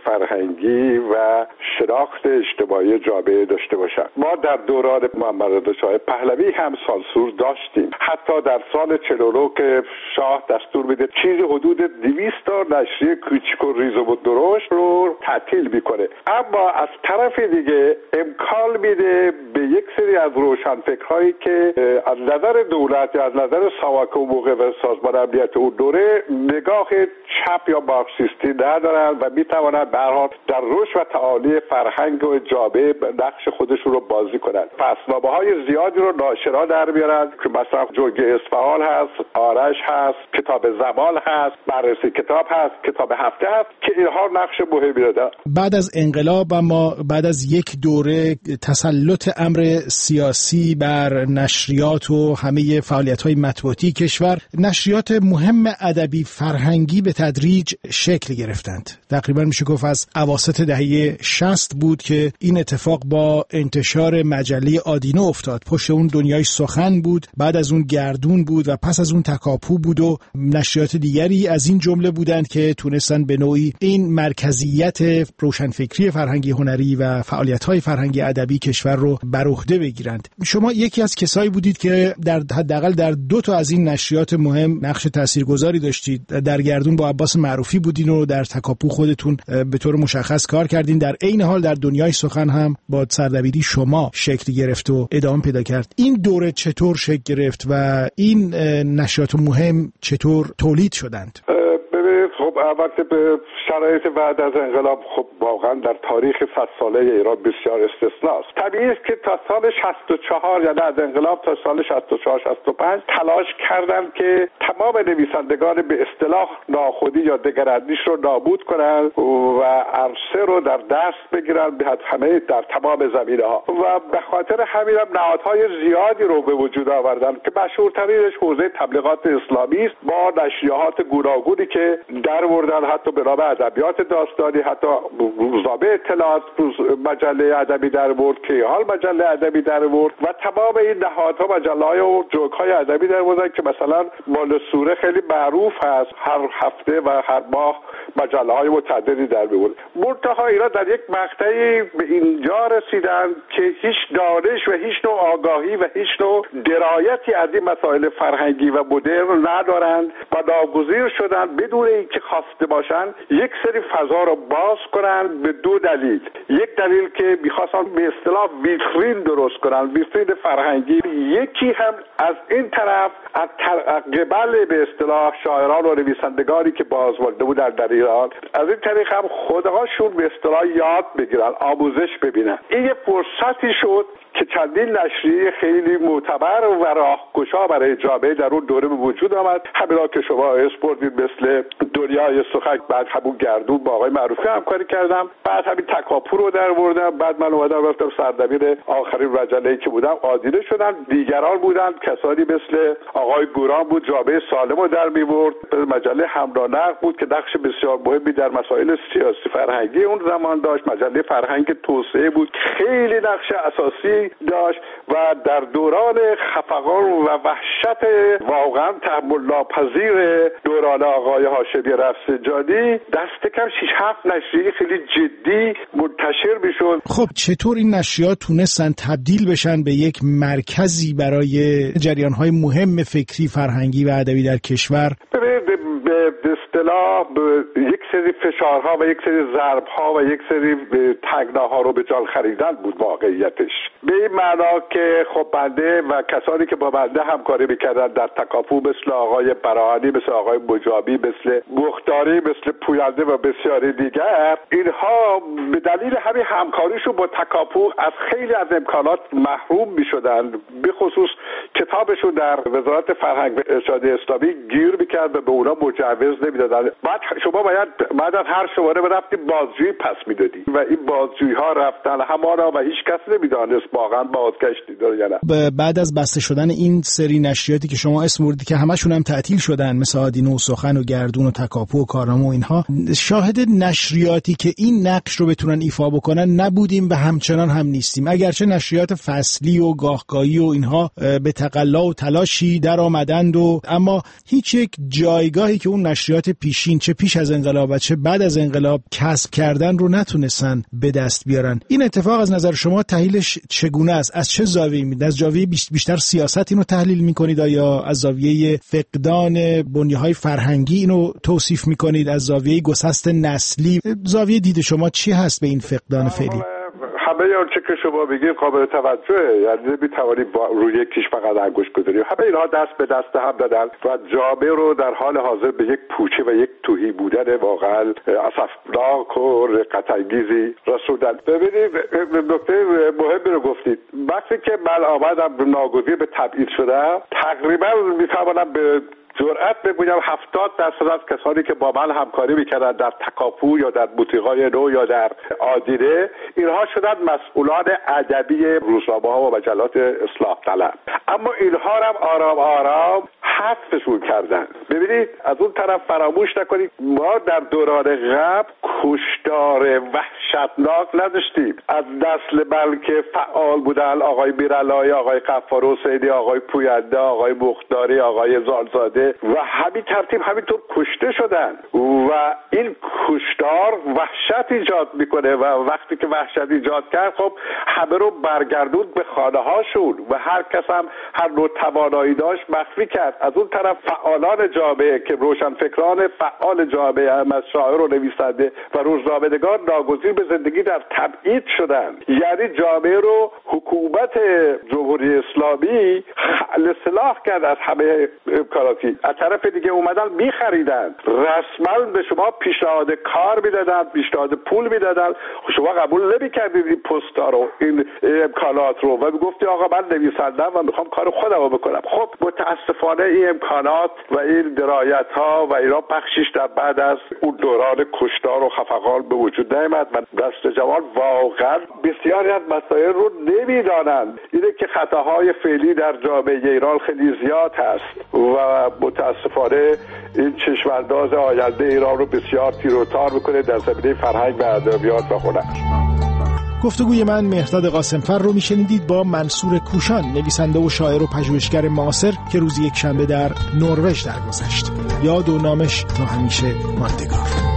فرهنگی و شناخت اجتماعی جامعه داشته باشند. ما در دوران محمد رضا شاه پهلوی هم سانسور داشتیم. حتی در سال چهل و نه که شاه دستور میده چیزی حدود دویست تا نشریه کوچیک و ریز و درشت رو تعطیل میکنه، اما از طرف دیگه امکان میده به یک سری از روشنفکرهایی که از نظر دولت یا از نظر ساواک و موقع و سازمان امنیت اون دوره نگاه چپ یا مارکسیستی ندارن و میتوانند به هر حال در رشد و تعالی فرهنگ و جامعه نقش خودشون رو بازی کنند. پسنامه‌های زیادی رو ناشرا در میارن که مثلا جنگ اصفهان هست، آرش هست، کتاب زمان هست، بررسی کتاب هست، کتاب هفته هست که اینها نقش مهمی رو دارن. بعد از انقلاب اما بعد از یک دوره تسلط امر سیاسی بر نشریات و همه فعالیت‌های مطبوعاتی کشور، نشریات مهم ادبی فرهنگی به تدریج شکل گرفتند. تقریبا میشه گفت از اواسط دهه شصت بود که این اتفاق با انتشار مجله آدینه افتاد. پشت اون دنیای سخن بود، بعد از اون گردون بود و پس از اون تکاپو بود و نشریات دیگری از این جمله بودند که تونستن به نوعی این مرکزیت روشنفکری فرهنگی هنری و فعالیت‌های فرهنگی ادبی کشور رو بر عهده بگیرند. شما یکی از کسایی بودید که در حداقل در دو تا از این نشریات مهم نقش تاثیرگذاری داشتید. در گردون با عباس معروفی بودین و در تکاپو خودتون به طور مشخص کار کردین. در عین حال در دنیای سخن هم با سردبیری شما شکل گرفت و ادامه پیدا کرد. این دوره چطور شکل گرفت و این نشریات مهم چطور تولید شدند؟ ببینید، خب وقتی به شرایط بعد از انقلاب خب واقعا در تاریخ صد ساله ایران بسیار استثناست. طبیعی است که تا سال شصت و چهار یعنی از انقلاب تا سال شصت و چهار شصت و پنج تلاش کردند که تمام نویسندگان به اصطلاح ناخودی یا دگراندیش رو نابود کنند و عرصه رو در دست بگیرند به همه در تمام زمینه‌ها و به خاطر همین هم نهادهای زیادی رو به وجود آوردند که مشهورترینش حوزه تبلیغات اسلامی است با نشریات گوناگونی که در آوردن، حتی به نام ادبیات داستانی، حتی روزنامه اطلاعات، مجله ادبی در آورد، کیهان مجله ادبی در آورد و تمام این نهادها مجله‌های و جوک‌های ادبی در آوردن که مثلا مال سوره خیلی معروف هست، هر هفته و هر ماه مجله‌های متعددی در می‌آورد. منتها اینا در یک مقطعی به اینجا رسیدن که هیچ دانش و هیچ نوع آگاهی و هیچ نوع درایتی از این مسائل فرهنگی و مدرن ندارند و ناگزیر شدن بدون اینکه خواسته باشند یک سری فضا رو باز کنند به دو دلیل. یک دلیل که می‌خواستن به اصطلاح ویترین درست کنند، ویترین فرهنگی. یکی هم از این طرف از قبل به اصطلاح شاعران و نویسندگانی که بازمانده بودن در ایران، از این طریق هم خودهاشون به اصطلاح یاد بگیرن، آموزش ببینن. این یه فرصتی شد که چندین نشریه خیلی معتبر و راهگشا برای جامعه در اون دوره به وجود آمد. همینا که شما اسپوردید مثل دنیای سخن، بعد همون گردون با آقای معروفی همکاری کردم، بعد همین تکاپو رو در آوردم، بعد من اومدم رفتم سردبیر آخرین مجله‌ای که بودم آدینه شدم. دیگران بودن کسانی مثل آقای گوران بود، جامعه سالم رو در می‌برد. مجله همرانق بود که نقش بسیار مهمی در مسائل سیاسی فرهنگی اون زمان داشت. مجله فرهنگ توسعه بود، خیلی نقش اساسی داشت و در دوران خفقان و وحشت واقعا تحمل ناپذیر دوران آقای هاشمی رفسنجانی دست کم شش هفت نشریه خیلی جدی منتشر میشد. خب چطور این نشریات تونستن تبدیل بشن به یک مرکزی برای جریان‌های مهم فکری، فرهنگی و ادبی در کشور؟ به اصطلاح یک سری فشارها و یک سری ضربها و یک سری تنگناها رو به جان خریدن بود واقعیتش. به این معنا که خب بنده و کسانی که با بنده همکاری میکردن در تکاپو مثل آقای براهانی، مثل آقای مجابی، مثل مختاری، مثل پوینده و بسیاری دیگر، اینها به دلیل همین همکاریشون با تکاپو از خیلی از امکانات محروم میشدن. به خصوص کتابشون در وزارت فرهنگ و ارشاد اسلامی گیر میکرد و به اونا مجوز نمیدادن. بعد شما باید بعد از هر شماره برفتیم بازجویی پس میدادی و این بازجویی ها رفتن همانا و هیچ کس نمیدانست واقعا بازگشتی داره یا نه. بعد از بسته شدن این سری نشریاتی که شما اسم بردید که همشون هم تعطیل شدن، مثل آدینه و سخن و گردون و تکاپو و کارنامه و اینها، شاهد نشریاتی که این نقش رو بتونن ایفا بکنن نبودیم و همچنان هم نیستیم. اگرچه نشریات فصلی و گاهگاهی و اینها به تقلا و تلاشی در آمدند و اما هیچ یک جایگاهی که اون نشریات پیشین چه پیش از انقلاب و چه بعد از انقلاب کسب کردن رو نتونستن به دست بیارن. این اتفاق از نظر شما تحلیلش چگونه است؟ از چه زاویه‌ای می‌بینید؟ از زاویه بیشتر سیاست اینو تحلیل می‌کنید یا از زاویه فقدان بنیه‌های فرهنگی اینو توصیف می‌کنید؟ از زاویه گسست نسلی زاویه دید شما چی هست به این فقدان فعلی؟ همه آنچه که شما بگید قابل توجهه، یعنی نمی‌توانید روی یکیش فقط انگشت بزنید. همه اینها دست به دست هم دادن و جامعه رو در حال حاضر به یک پوچه و یک تهی بودن واقعا اسفناک و رقت‌انگیزی رسوندن. ببینید نکته مهمی رو گفتید. وقتی که من آمدم ناگزیر به تبعید شدم، تقریبا می‌توانم به جرأت بگویم هفتاد درصد از کسانی که با من همکاری میکردن در تکاپو یا در بوتیقای نو یا در آدینه، اینها شدن مسئولان ادبی روزنامه‌ها و مجلات اصلاح طلب. اما اینها هم آرام آرام حذفشون کردن. ببینید از اون طرف فراموش نکنید ما در دوران قبل کشتار وحشتناک نداشتیم. از نسل بلکه فعال بودن آقای میرعلای، آقای غفار حسینی، آقای پوینده، آقای مختاری، آقای زالزاده و همین ترتیب همینطور کشته شدن و این کشتار وحشت ایجاد میکنه و وقتی که وحشت ایجاد کرد خب همه رو برگردوند به خانه هاشون و هر کس هم هر نوع توانایی داشت مخفی کرد. از اون طرف فعالان جامعه که روشنفکران فعال جامعه هم از شاعر و نویسنده و روزنامه‌نگار ناگزیر به زندگی در تبعید شدن، یعنی جامعه رو حکومت حکومت جمهوری اسلامی اصلاح کرد از همه امکاناتی. از طرف دیگه اومدن میخریدن، رسما به شما پیشنهاد کار میدادن، پیشنهاد پول میدادن، شما قبول نمیکردید این پست‌ها رو، این امکانات رو و میگفتی آقا من نویسندم و میخوام کار خودم رو بکنم. خب متاسفانه این امکانات و این درایت ها و اینا بخشیش در بعد از اون دوران کشتار و خفقان به وجود نیامد و نسل جوان واقعا بسیاری از مسائل رو نمیدانند. اینه که خطاهای فعلی در جامعه ایران خیلی زیاد هست و متاسفانه این چشمانداز آینده ایران رو بسیار تیر و تار میکنه در زمینه فرهنگ و ادبیات و هنر. گفتگوی من مهرداد قاسمفر رو میشنیدید با منصور کوشان، نویسنده و شاعر و پژوهشگر معاصر که روز یک شنبه در نروژ درگذشت. یاد و نامش تا همیشه ماندگار.